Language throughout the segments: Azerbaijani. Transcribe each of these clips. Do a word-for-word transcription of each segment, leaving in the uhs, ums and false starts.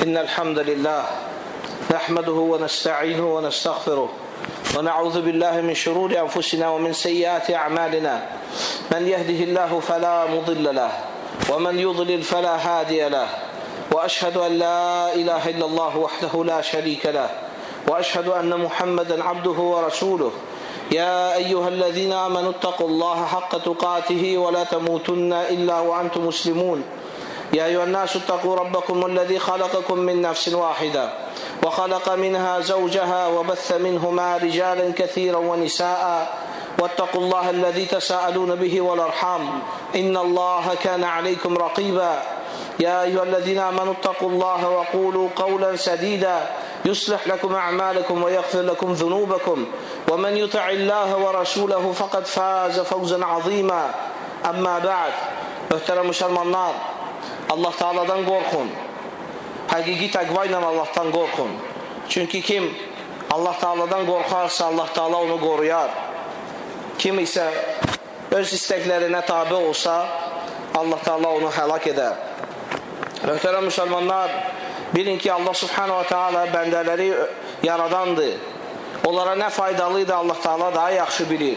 إن الحمد لله نحمده ونستعينه ونستغفره ونعوذ بالله من شرور أنفسنا ومن سيئات أعمالنا من يهده الله فلا مضل له ومن يضلل فلا هادي له وأشهد أن لا إله إلا الله وحده لا شريك له وأشهد أن محمدا عبده ورسوله يا أيها الذين آمنوا اتقوا الله حق تقاته ولا تموتن إلا وأنتم مسلمون يا أيها الناس اتقوا ربكم الذي خلقكم من نفس واحدة وخلق منها زوجها وبث منهما رجالا كثيرا ونساء واتقوا الله الذي تساءلون به والأرحام إن الله كان عليكم رقيبا يا أيها الذين آمنوا اتقوا الله وقولوا قولا سديدا يصلح لكم أعمالكم ويغفر لكم ذنوبكم ومن يطع الله ورسوله فقد فاز فوزا عظيما أما بعد محترم مسلمانlar, Allah Taala'dan qorxun. Həqiqi təqva ilə Allahdan qorxun. Çünki kim Allah Taala'dan qorxarsa, Allah Taala onu qoruyar. Kim isə öz istəklərinə tabe olsa, Allah Taala onu həlak edər. Möhtərəm müsəlmanlar, bilin ki, Allah Subhanahu wa Taala bəndələri yaradandır. Onlara nə faydalıdır Allah Taala daha yaxşı bilir.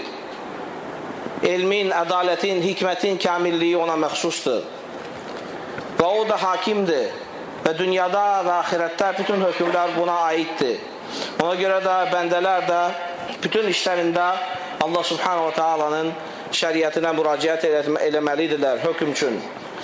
Elmin, ədalətin, hikmətin kamilliyi ona məxsusdur. Və o da hakimdir. Və dünyada və axirətdə bütün hökmlər buna aiddir. Ona görə də bəndələr də bütün işlərində Allah Subhanahu wa Taala'nın şəriətinə müraciət eləməlidirlər hökm üçün.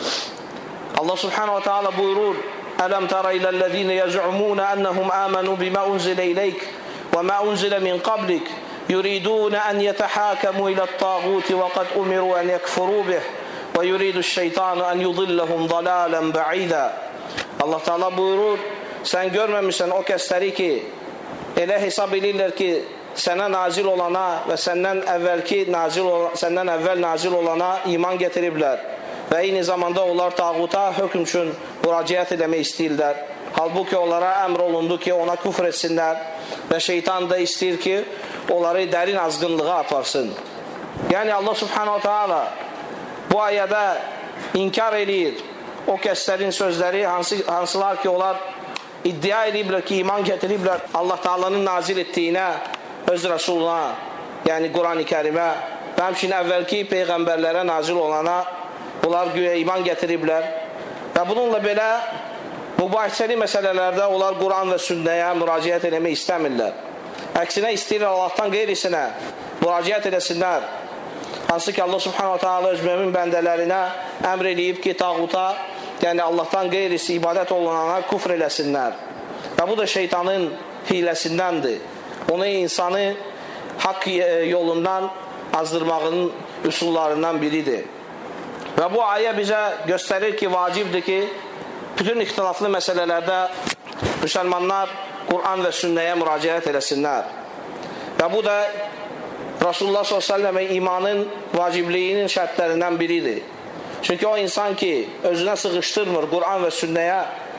Allah Subhanahu wa Taala buyurur: "Ələm tara iləl-ləzīne yez'umūne ennehum āmenū bimā unzile ileyk və mā unzile min qablik yuridūne en yetehâkemū ilət-tağūti və qad umirū en yekfurū bih və yuridü'ş-şeytānu en yudillahum dalâlen ba'īdā." Allah Teala buyurur, sən görməmişsən o kəsləri ki, elə hesab edirlər ki, sənə nazil olana və səndən əvvəlki nazil səndən əvvəl nazil olana iman gətiriblər və eyni zamanda onlar tağuta hökm üçün müraciət etmək istəyirlər. Halbuki onlara əmr olundu ki, ona küfr etsinlər və şeytan da istəyir ki, onları dərin azğınlığa aparsın. Yəni Allah Subhanahu Taala bu ayədə inkar edir o kəslərin sözləri, hansı, hansılar ki, onlar iddia ediblər ki, iman gətiriblər Allah Taala'nın nazil etdiyinə, öz Rasuluna, yəni Quran-ı Kərimə və həmçinin əvvəlki peyğəmbərlərə nazil olana onlar güya iman gətiriblər və bununla belə mübahisəli məsələlərdə onlar Quran və sünnəyə müraciət etmək istəmirlər. Əksinə istəyirlər Allahdan qeyrisinə müraciət edəsinlər. Hansı ki Allah Subhanahu Taala öz mömin bəndələrinə əmr edib ki, tağuta, yəni Allahdan qeyrisi ibadət olunana küfr eləsinlər. Və bu da şeytanın hiləsindəndir. Onu insanı haqq yolundan azdırmağının üsullarından biridir. Və bu ayə bizə göstərir ki, vacibdir ki, bütün ixtilaflı məsələlərdə müsəlmanlar Quran və sünnəyə müraciət eləsinlər. Və bu da Rasulullah sallallahu əleyhi və səlləm imanın vacibliyinin şərtlərindən biridir. Çünki o insan ki, özünə sığışdırmır Quran və sünnəyə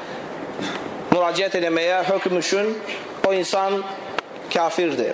müraciət etməyə hökm üçün, o insan kafirdir.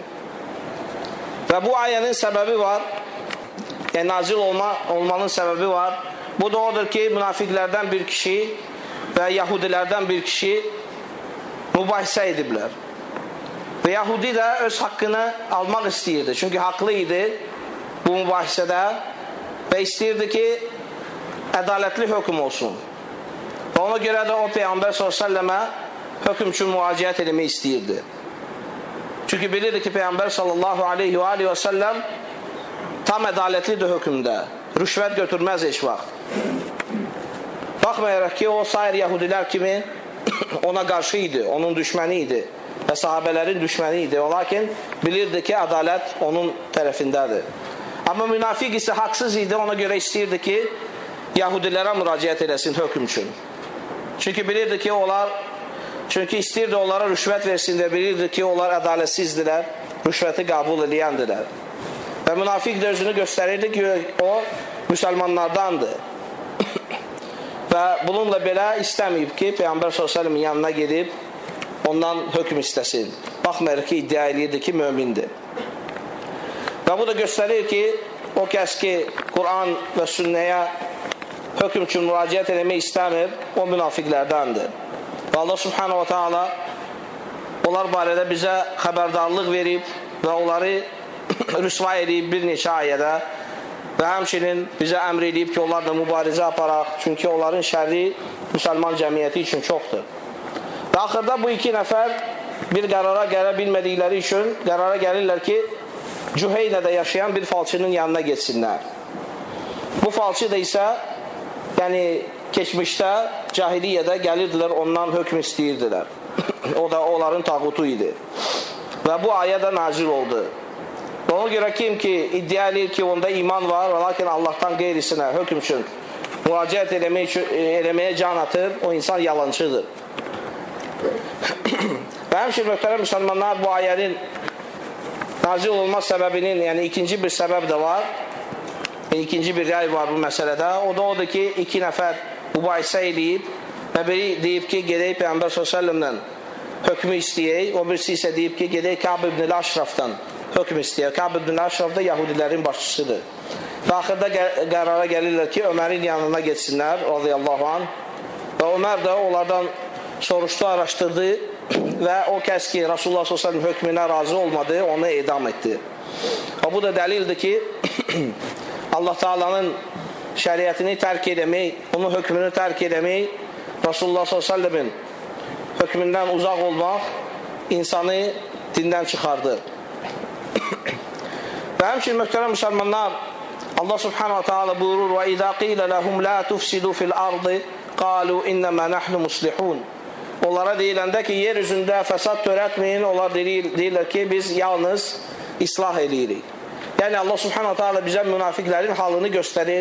Və bu ayənin səbəbi var, yəni nazil olma, olmanın səbəbi var. Bu da odur ki, münafiqlərdən bir kişi və yahudilərdən bir kişi mübahisə ediblər. Və Yahudi də öz haqqını almaq istəyirdi. Çünki haqlı idi bu mübahisədə və istəyirdi ki, ədalətli hökm olsun. Və ona görə də o Peyğəmbər sallallahu əleyhi və səlləmə hökm üçün müraciət etmək istəyirdi. Çünki bilirdi ki, Peyğəmbər sallallahu aleyhi və aleyhi və səlləm tam ədalətlidir hökmdə. Rüşvət götürməz heç vaxt. Baxmayaraq ki, o sair Yahudilər kimi ona qarşı idi, onun düşməni idi və sahabələrin düşməni idi. Lakin bilirdi ki, ədalət onun tərəfindədir. Amma münafiq isə haqsız idi, ona görə istəyirdi ki, Yahudilərə müraciət eləsin hökm üçün. Çünki bilirdi ki, onlar çünki istəyirdi onlara rüşvət versin və bilirdi ki, onlar ədalətsizdirlər, rüşvəti qəbul edəndilər. Və münafiq də özünü göstərirdi ki, o müsəlmanlardandır. Və bununla belə istəməyib ki, Peyğəmbər sallallahu əleyhi və səlləmin yanına gedib ondan hökm istəsin. Baxmayaraq ki, iddia edirdi ki, mömindir. Və bu da göstərir ki, o kəs ki, Quran və sünnəyə hökm üçün müraciət etmək istəmir, o münafiqlərdəndir. Və Allah subhanahu wa ta'ala onlar barədə bizə xəbərdarlıq verib və onları rüsva edib bir neçə ayədə və həmçinin bizə əmr edib ki, onlarla mübarizə aparaq, çünki onların şərri müsəlman cəmiyyəti üçün çoxdur. Və axırda bu iki nəfər bir qərara gələ bilmədikləri üçün qərara gəlirlər ki, Cüheynədə yaşayan bir falçının yanına geçsinlər. Bu falçı da isə yəni keçmişdə, cahiliyyədə gəlirdilər, ondan hökm istəyirdilər. O da onların tağutu idi. Və bu ayə də nazil oldu. Ona görə kim ki iddia edir ki, onda iman var, lakin Allahdan qeyrisinə hökm üçün müraciət eləməyə, eləməyə can atır, o insan yalancıdır. Və həmçinin möhtərəm müsəlmanlar, bu ayənin nazil olma səbəbinin, yəni ikinci bir səbəb də var. İkinci bir rəy var bu məsələdə. O da odur ki, iki nəfər mübahisə eləyib və biri deyib ki, gedək Peyğəmbər sallallahu əleyhi və səlləmdən hökmü istəyək. O birisi isə deyib ki, gedək Kəb ibn Əşrafdan hökm istəyək. Kəb ibn Əşraf da yahudilərin başçısıdır. Və axırda qərara gəlirlər ki, Ömərin yanına geçsinlər, radiyallahu anh. Və Ömər də onlardan soruşdu, araşdırdı və o kəs ki, Rasulullah sallallahu əleyhi və səlləm hökmünə razı olmadı, onu edam etdi. Və bu da dəlildir ki, Allah Taala'nın şəriətini tərk edəmək, onun hökmünü tərk edəmək, Rasulullah sallallahu əleyhi və səlləmin hökmündən uzaq olmaq insanı dindən çıxardır. Və həmçinin möhtərəm müsəlmanlar, Allah subhanahu wa ta'ala buyurur: "Və izə qilə ləhum la tufsidu fil ardı, qalu innəmə nəhnu muslihun." Onlara deyiləndə ki, yer üzündə fəsad törətməyin, onlar deyirlər ki, biz yalnız islah edirik. Yəni Allah subhanahu wa ta'ala bizə münafiqlərin halını göstərir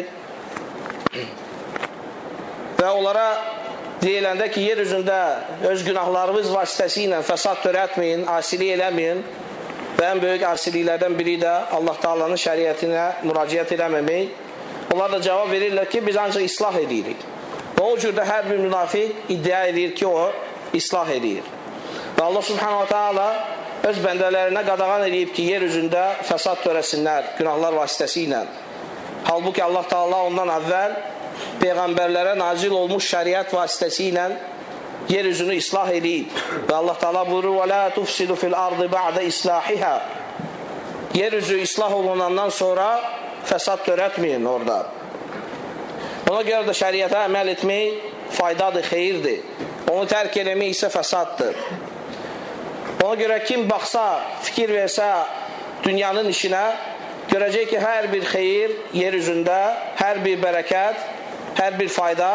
və onlara deyiləndə ki, yer üzündə öz günahlarımız vasitəsilə fəsad törətməyin, asilik eləməyin və ən böyük asiliklərdən biri də Allah Taala'nın şəriətinə müraciət eləməmək. Onlar da cavab verirlər ki, biz ancaq islah edirik. Və o cürdə hər bir münafiq iddia edir ki, o islah edir. Və Allah subhanahu wa ta'ala öz bəndələrinə qadağan edib ki, yer üzündə fəsad törəsinlər günahlar vasitəsilə. Halbuki Allah Taala ondan əvvəl peyğəmbərlərə nazil olmuş şəriət vasitəsilə yer üzünü islah edib. Və Allah Taala buyurur: "Və la tufsidu fil ardı ba'da islahiha." Yer üzü islah olunandan sonra fəsad törətməyin orada. Ona görə də şəriətə əməl etmək faydadır, xeyirdir. Onu tərk eləmək isə fəsaddır. Ona görə kim baxsa, fikir versə dünyanın işinə, görəcək ki, hər bir xeyir yer üzündə, hər bir bərəkət, hər bir fayda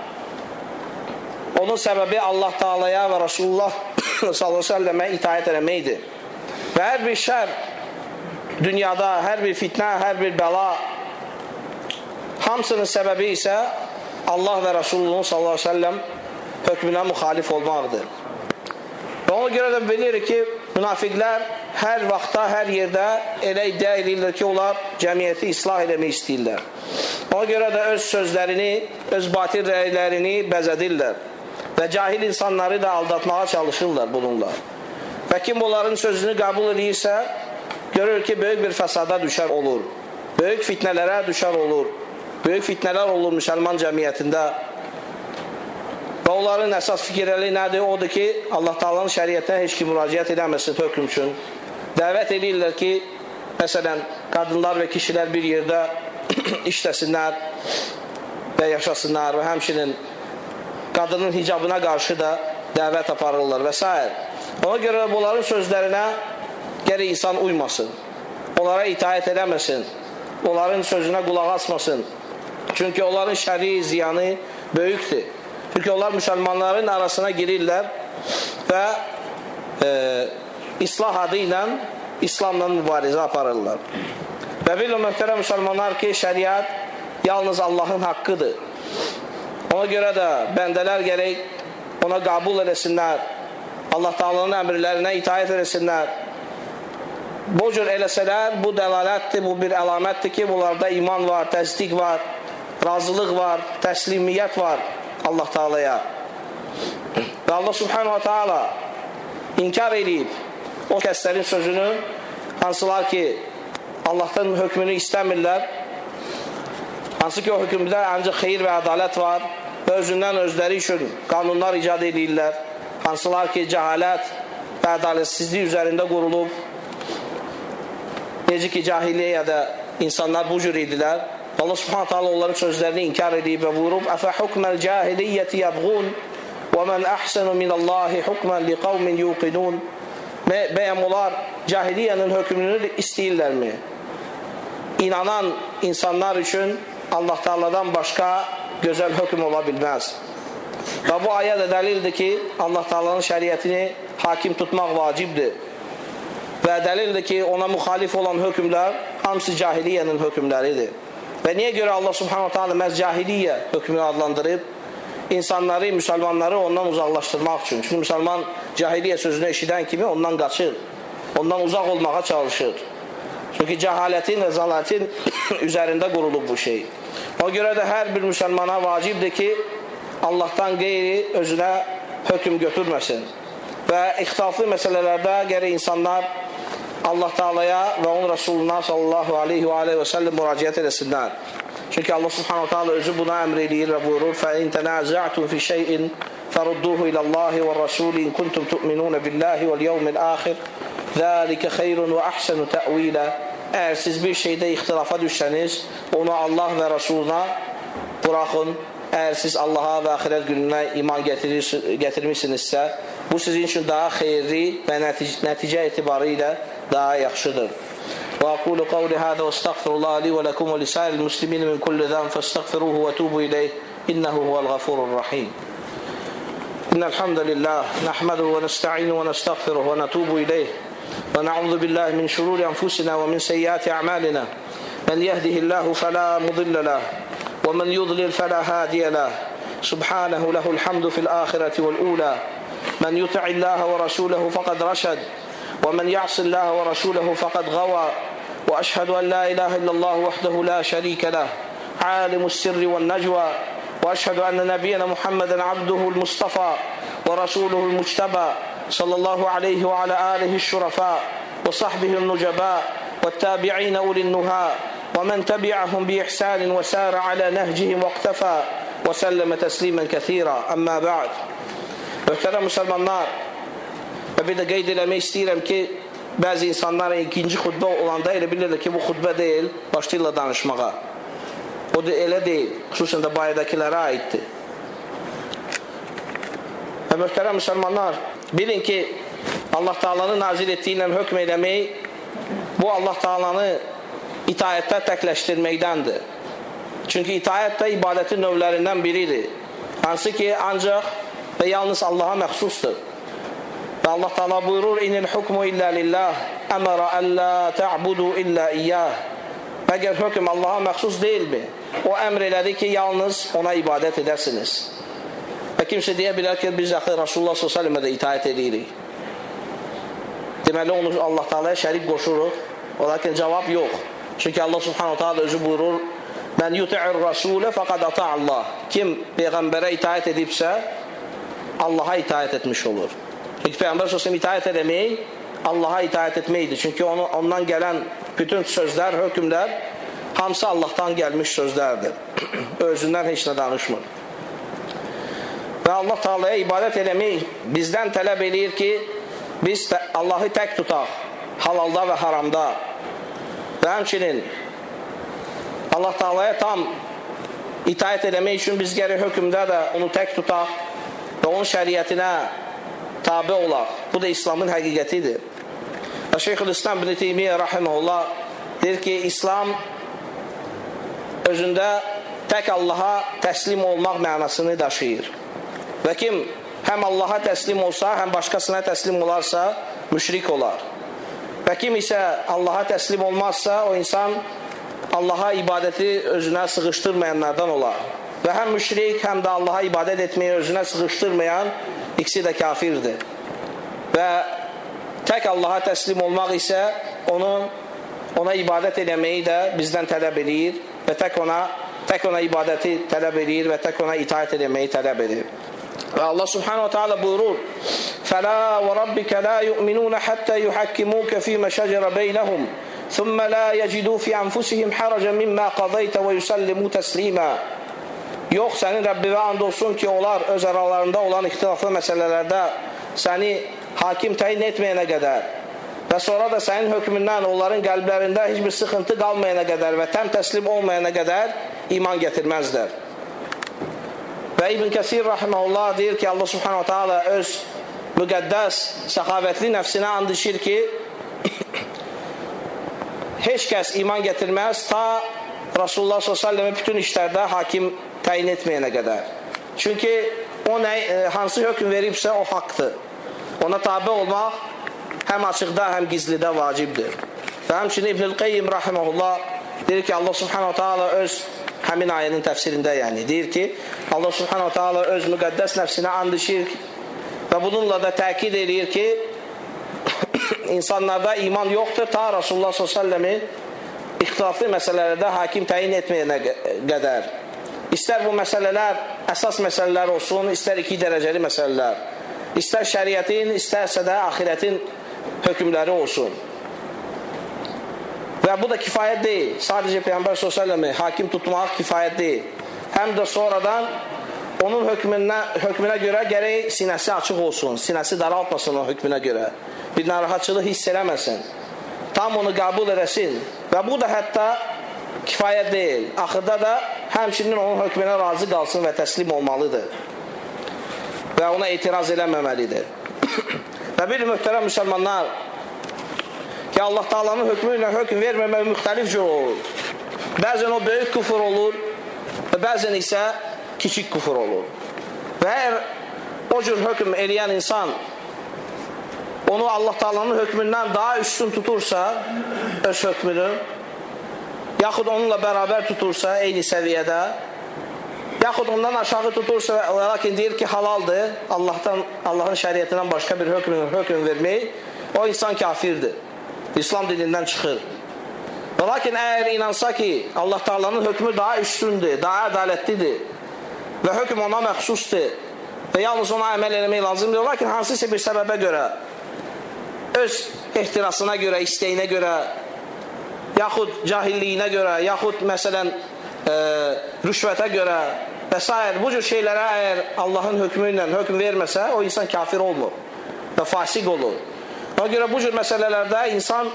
onun səbəbi Allah Taala'ya və Rasulullah sallallahu əleyhi və səlləmə itaət etməkdir. Və hər bir şər dünyada, hər bir fitnə, hər bir bəla, hamısının səbəbi isə Allah və Rasulullah sallallahu əleyhi və səlləm hökmünə müxalif olmaqdır. Və ona görə də bilir ki, münafiqlər hər vaxtda, hər yerdə elə iddia edirlər ki, onlar cəmiyyəti islah eləmək istəyirlər. Ona görə də öz sözlərini, öz batil rəylərini bəzədirlər və cahil insanları da aldatmağa çalışırlar bununla. Və kim onların sözünü qəbul edirsə, görür ki, böyük bir fəsada düşər olur, böyük fitnələrə düşər olur, böyük fitnələr olur müsəlman cəmiyyətində. Və onların əsas fikirləri nədir? Odur ki, Allah Taala'nın şəriətinə heç kim müraciət edəməsin hökm üçün. Dəvət edirlər ki, məsələn, qadınlar və kişilər bir yerdə işləsinlər və yaşasınlar və həmçinin qadının hicabına qarşı da dəvət aparırlar və s. Ona görə bunların sözlərinə gərək insan uymasın, onlara itaət edəməsin, onların sözünə qulaq asmasın. Çünki onların şəri, ziyanı böyükdür. Çünki onlar müsəlmanların arasına girirlər və e, islah adı ilə İslamla mübarizə aparırlar. Və bilin möhtərəm müsəlmanlar ki, şəriət yalnız Allahın haqqıdır. Ona görə də bəndələr gərək ona qəbul eləsinlər, Allah Taala'nın əmrlərinə itaət eləsinlər. Bu cür eləsələr, bu dəlalətdir, bu bir əlamətdir ki, bunlarda iman var, təsdiq var, razılıq var, təslimiyyət var Allah Taala'ya. Və Allah Subhanahu wa Taala inkar edib o kəslərin sözünü, hansılar ki Allah'tan hökmünü istəmirlər, hansı ki o hökmdə ancaq xeyir və ədalət var və özündən özləri üçün qanunlar icad edirlər hansılar ki cəhalət və ədalətsizlik üzərində qurulub, necə ki cahiliyyədə insanlar bu cür idilər. Allah subhanahu ta'ala onların sözlərini inkar edib və buyurub: "Əfə hukməl cahiliyyəti yəbğun və mən əhsənu minallahi hukmən li qavmin yuqinun." Bəyəm onlar cahiliyyənin hökmünü istəyirlərmi? İnanan insanlar üçün Allah Teala'dan başqa gözəl hökm ola bilməz. Və bu ayə də dəlildir ki, Allah Teala'nın şəriətini hakim tutmaq vacibdir. Və dəlildir ki, ona müxalif olan hökmlər hamısı cahiliyyənin hökmləridir. Və niyə görə Allah subhanahu ta'ala məhz cahiliyyə hökmünü adlandırıb? İnsanları, müsəlmanları ondan uzaqlaşdırmaq üçün. Çünki müsəlman cahiliyyə sözünü eşidən kimi ondan qaçır, ondan uzaq olmağa çalışır. Çünki cəhalətin və zalalətin üzərində qurulub bu şey. O görə də hər bir müsəlmana vacibdir ki, Allahdan qeyri özünə hökm götürməsin. Və ixtilaflı məsələlərdə gərək insanlar Allah Teala'ya və onun Resuluna sallallahu aleyhi və aleyhi və səlləm müraciət eləsinlər. Çünki Allah subhanahu ta'ala özü buna əmr eləyir və buyurur: فَاِنْ تَنَازَعْتُمْ فِي شَيْءٍ فَرُدُّوهُ إِلَى اللّٰهِ وَالرَّسُولِ إِنْ كُنْتُمْ تُؤْمِنُونَ بِاللّٰهِ وَالْيَوْمِ الْآخِرِ ذَلِكَ خَيْرٌ وَأَحْسَنُ تَأْوِيلًا. Əgər siz bir şeydə ixtilafa düşsəniz, onu Allah və Rasuluna buraxın. Əgər siz Allaha və axirət gününə iman gətirmişsinizsə, bu sizin üçün daha xeyirli və nəticə etibarı ilə daha yaxşıdır. وأقول قولي هذا واستغفر الله لي ولكم ولسائر المسلمين من كل ذنب فاستغفروه وتوبوا إليه إنه هو الغفور الرحيم. إن الحمد لله نحمده ونستعينه ونستغفره ونتوب إليه ونعوذ بالله من شرور أنفسنا ومن سيئات أعمالنا. من يهده الله فلا مضل له ومن يضلل فلا هادي له. سبحانه له الحمد في الآخرة والأولى. من يطع الله ورسوله فقد رشد ومن يعص الله ورسوله فقد غوى. وأشهد أن لا إله إلا الله وحده لا شريك له عالم السر والنجوى. وأشهد أن نبينا محمدا عبده المصطفى ورسوله المجتبى صلى الله عليه وعلى آله الشرفاء وصحبه النجباء والتابعين أولي النهى ومن تبعهم بإحسان وسار على نهجهم واقتفى وسلم تسليما كثيرا. أما بعد. Möhtərəm müsəlmanlar, və bir də qeyd eləmək istəyirəm ki, bəzi insanlar ikinci xutbə olanda elə bilirlər ki, bu xutbə deyil, başlayırlar danışmağa. O da elə deyil, xüsusən də bayırdakilərə aiddir. Və möhtərəm müsəlmanlar, bilin ki, Allah Teala'nın nazil etdiyi ilə hökm eləmək, bu Allah Teala'nı itaətdə təkləşdirməkdəndir. Çünki itaət də ibadətin növlərindən biridir. Hansı ki, ancaq və yalnız Allaha məxsusdur. Və Allah Teala buyurur: "İnil hukmu illa lillah, əmərə əllə tə'budu illa iyyah." Məgər hökm Allaha məxsus deyilmi? O əmr elədi ki, yalnız ona ibadət edəsiniz. Və kimsə deyə bilər ki, biz axı Rasulullah sallallahu əleyhi və səlləmə də itaət edirik. Deməli, onu Allah Teala'ya şərik qoşuruq. O lakin cavab yox. Çünki Allah subhanahu ta'ala özü buyurur: "Mən yuti'ir rasulə fəqad ata'allah." Kim peyğəmbərə itaət edibsə, Allaha itaət etmiş olur. Çünki Peyğəmbər sallallahu itaət etmək Allaha itaət etməkdir. Çünki onu, ondan gələn bütün sözlər, hökmlər hamısı Allahdan gəlmiş sözlərdir. Özündən heç nə danışmır. Və Allah Teala'ya ibadət eləmək bizdən tələb eləyir ki, biz Allahı tək tutaq, halalda və haramda. Və həmçinin Allah Teala'ya tam itaət eləmək üçün biz gərək hökmdə də onu tək tutaq və onun şəriətinə tabi olaq. Bu da İslamın həqiqətidir. Və Şeyxülislam ibn Teymiyyə rahimehullah deyir ki, İslam özündə tək Allaha təslim olmaq mənasını daşıyır. Və kim həm Allaha təslim olsa, həm başqasına təslim olarsa, müşrik olar. Və kim isə Allaha təslim olmazsa, o insan Allaha ibadəti özünə sığışdırmayanlardan olar. Və həm müşrik, həm də Allaha ibadət etməyi özünə sığışdırmayan ikisi də kafirdir. Və tək Allaha təslim olmaq isə onun, ona ibadət eləməyi də bizdən tələb edir və tək ona, tək ona ibadəti tələb edir və tək ona itaət eləməyi tələb edir. Və Allah subhanahu wa ta'ala buyurur: "Fələ və rabbikə la yu'minun hatta yuhakkimuka fima şəcərə beynəhum, thumma la yəcidu fi anfusihim haracan mimma qadaytə və yusallimu təslimə." Yox, sənin Rəbbivə and olsun ki, onlar öz aralarında olan ixtilaflı məsələlərdə səni hakim təyin etməyənə qədər və sonra da sənin hökmündən onların qəlblərində heç bir sıxıntı qalmayana qədər və təm təslim olmayana qədər iman gətirməzlər. Və İbn Kəsir rahimehullah deyir ki, Allah subhanahu taala öz müqəddəs, səxavətli nəfsinə and içir ki, heç kəs iman gətirməz ta Rasulullah sallallahu əleyhi və səlləm bütün işlərdə hakim təyin etməyənə qədər. Çünki o nə, hansı hökm veribsə o haqdır. Ona tabi olmaq həm açıqda, həm gizlidə vacibdir. Və həmçinin İbn-i Qeyyim rahimehullah deyir ki, Allah subhanahu taala öz həmin ayənin təfsirində yəni deyir ki, Allah subhanahu taala öz müqəddəs nəfsinə and içir və bununla da təkid edir ki, insanlarda iman yoxdur ta Rasulullah sallallahu əleyhi və səlləmin ixtilaflı məsələlərdə hakim təyin etməyənə qədər. İstər bu məsələlər əsas məsələlər olsun, istər iki dərəcəli məsələlər, istər şəriətin, istərsə də axirətin hökmləri olsun. Və bu da kifayət deyil. Sadəcə Peyğəmbər sallallahu əleyhi və səlləmi hakim tutmaq kifayət deyil. Həm də sonradan onun hökmünə, hökmünə görə gərək sinəsi açıq olsun, sinəsi daraltmasın o hökmünə görə. Bir narahatçılıq hiss eləməsin. Tam onu qəbul edəsin. Və bu da hətta kifayət deyil. Axırda da həmçinin onun hökmünə razı qalsın və təslim olmalıdır. Və ona etiraz eləməməlidir. Və bir möhtərəm müsəlmanlar ki, Allah Taala'nın hökmü ilə hökm verməmək müxtəlif cür olur. Bəzən o böyük küfür olur və bəzən isə kiçik küfür olur. Və əgər o cür hökm eləyən insan onu Allah Taala'nın hökmündən daha üstün tutursa, öz hökmünü, yaxud onunla bərabər tutursa, eyni səviyyədə, yaxud ondan aşağı tutursa, lakin deyir ki, halaldır, Allah'tan, Allah'ın şəriyyətindən başqa bir hökm, hökm vermək, o insan kafirdir. İslam dinindən çıxır. Və lakin əgər inansa ki, Allah Taala'nın hökmü daha üstündür, daha ədalətlidir və hökm ona məxsusdur və yalnız ona əməl eləmək lazımdır, lakin hansısa bir səbəbə görə, öz ehtirasına görə, istəyinə görə, yaxud cahilliyinə görə, yaxud məsələn e, rüşvətə görə və s. bu cür şeylərə əgər Allahın hökmü ilə hökm verməsə, o insan kafir olmur və fasiq olur. Ona görə bu cür məsələlərdə insan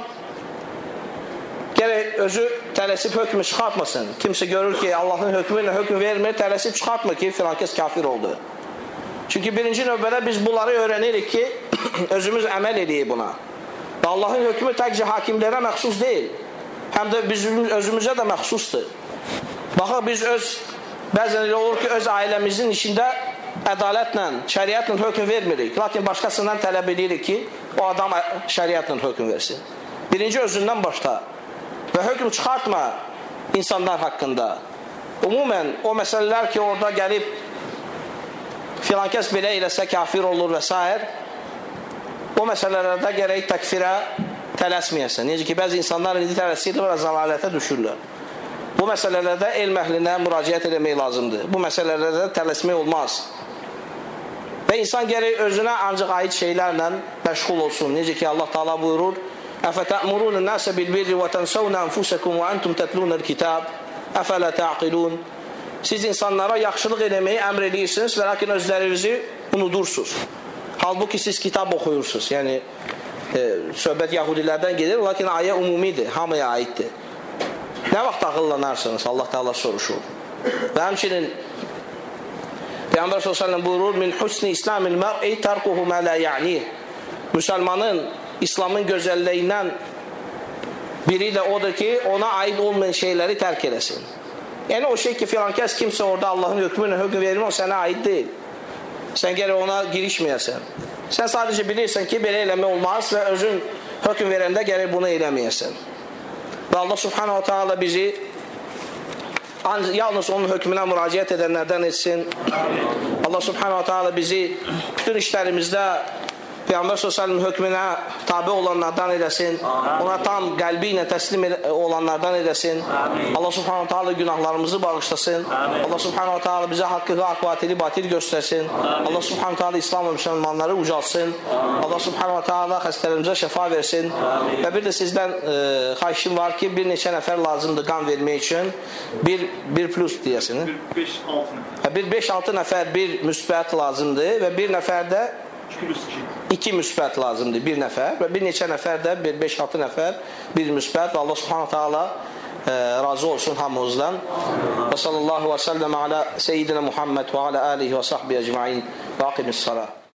gərək özü tələsib hökmü çıxartmasın. Kimsə görür ki, Allahın hökmü ilə hökm vermir, tələsib çıxartmır ki, filan kəs kafir oldu. Çünki birinci növbədə biz bunları öyrənirik ki, özümüz əməl edəyik buna. Və Allahın hökmü təkcə hakimlərə məxsus deyil, həm də bizim özümüzə də məxsusdur. Baxaq, biz öz, bəzən elə olur ki, öz ailəmizin içində ədalətlə, şəriətlə hökm vermirik. Lakin başqasından tələb edirik ki, o adam şəriətlə hökm versin. Birinci özündən başla və hökm çıxartma insanlar haqqında. Umumən, o məsələlər ki, orada gəlib filan kəs belə eləsə kafir olur və s. o məsələlərdə gərək təkfirə tələsməyəsən. Necə ki, bəzi insanlar indi tələsirlər və zəlalətə düşürlər. Bu məsələlərdə elm əhlinə müraciət eləmək lazımdır. Bu məsələlərdə tələsmək olmaz. Və insan gərək özünə ancaq aid şeylərlə məşğul olsun. Necə ki, Allah Taala buyurur: "Əfətə'murun an-nase bil-birri və tənsawna anfusakum və antum tatlunal-kitab, əfələ ta'qilun?" Siz insanlara yaxşılıq eləməyi əmr edirsiniz və lakin özlərinizi unudursunuz. Halbuki siz kitab oxuyursunuz. Yəni e, söhbət yahudilərdən gedir, lakin ayə umumidir, hamıya aiddir. Nə vaxt ağıllanarsınız? Allah Taala soruşur. Və həmçinin Peyğəmbər sallallahu əleyhi və səlləm buyurur: "Min husni islamil mar'i tarkuhu ma la ya'nih." Müsəlmanın İslamın gözəlliyindən biri də odur ki, ona aid olmayan şeyləri tərk eləsin. Yəni o şey ki, filan kəs kimsə orada Allahın hökmü ilə hökm verir, o sənə aid deyil. Sən gərək ona girişməyəsən. Sən sadəcə bilirsən ki, belə eləmək olmaz və özün hökm verəndə gərək bunu eləməyəsən. Və Allah subhanahu ta'ala bizi yalnız onun hökmünə müraciət edənlərdən etsin. Allah subhanahu ta'ala bizi bütün işlərimizdə Peyğəmbər sallallahu əleyhi və səlləm hökmünə tabe olanlardan eləsin. Ona tam qəlbi ilə təslim olanlardan eləsin. Allah subhanahu ta'ala günahlarımızı bağışlasın. Allah subhanahu ta'ala bizə haqqı və haqq batili batil göstərsin. Allah subhanahu ta'ala İslam və müsəlmanları ucalsın. Allah subhanahu ta'ala xəstələrimizə şəfa versin. Və bir də sizdən e, xahişim var ki, bir neçə nəfər lazımdır qan vermək üçün. Bir, bir plus deyəsin. Bir beş altı nəfər. Bir beş altı nəfər bir müsbət lazımdır və bir nəfər də İki müsbət lazımdır, bir nəfər və bir neçə nəfər də, bir beş altı nəfər, bir müsbət. Allah subhanahu ta'ala e, razı olsun hamımızdan. Və sallallahu və səlləm alə seyyidina Muhammed və alə alihi və sahbihi ecmain və aqimis salat.